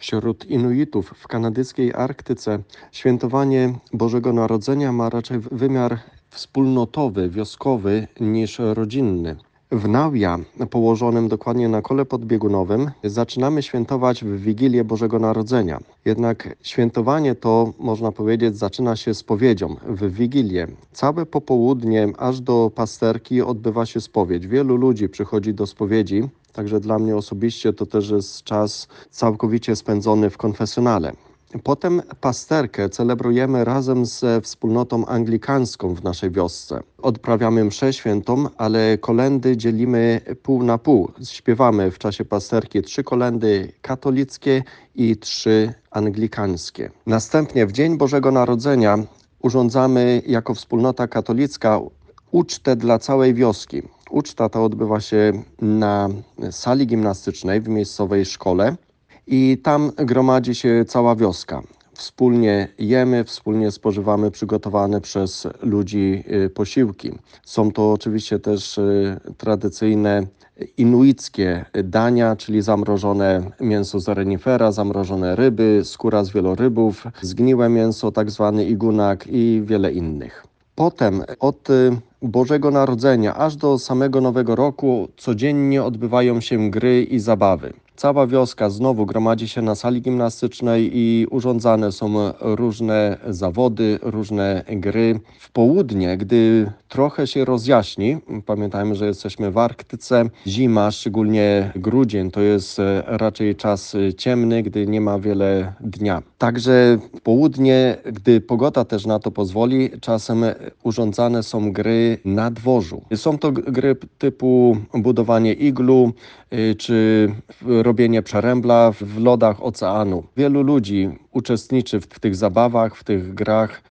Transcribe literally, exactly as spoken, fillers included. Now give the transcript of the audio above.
Wśród Inuitów w kanadyjskiej Arktyce świętowanie Bożego Narodzenia ma raczej wymiar wspólnotowy, wioskowy niż rodzinny. W Nauja, położonym dokładnie na kole podbiegunowym, zaczynamy świętować w Wigilię Bożego Narodzenia. Jednak świętowanie to, można powiedzieć, zaczyna się spowiedzią w Wigilię. Całe popołudnie aż do pasterki odbywa się spowiedź. Wielu ludzi przychodzi do spowiedzi, także dla mnie osobiście to też jest czas całkowicie spędzony w konfesjonale. Potem pasterkę celebrujemy razem ze wspólnotą anglikańską w naszej wiosce. Odprawiamy mszę świętą, ale kolędy dzielimy pół na pół. Śpiewamy w czasie pasterki trzy kolędy katolickie i trzy anglikańskie. Następnie w Dzień Bożego Narodzenia urządzamy jako wspólnota katolicka ucztę dla całej wioski. Uczta ta odbywa się na sali gimnastycznej w miejscowej szkole. I tam gromadzi się cała wioska. Wspólnie jemy, wspólnie spożywamy przygotowane przez ludzi posiłki. Są to oczywiście też tradycyjne inuickie dania, czyli zamrożone mięso z renifera, zamrożone ryby, skóra z wielorybów, zgniłe mięso, tak zwany igunak i wiele innych. Potem od Bożego Narodzenia aż do samego Nowego Roku codziennie odbywają się gry i zabawy. Cała wioska znowu gromadzi się na sali gimnastycznej i urządzane są różne zawody, różne gry. W południe, gdy trochę się rozjaśni, pamiętajmy, że jesteśmy w Arktyce, zima, szczególnie grudzień, to jest raczej czas ciemny, gdy nie ma wiele dnia. Także w południe, gdy pogoda też na to pozwoli, czasem urządzane są gry na dworzu. Są to gry typu budowanie iglu, czy robienie przerębla w lodach oceanu. Wielu ludzi uczestniczy w tych zabawach, w tych grach.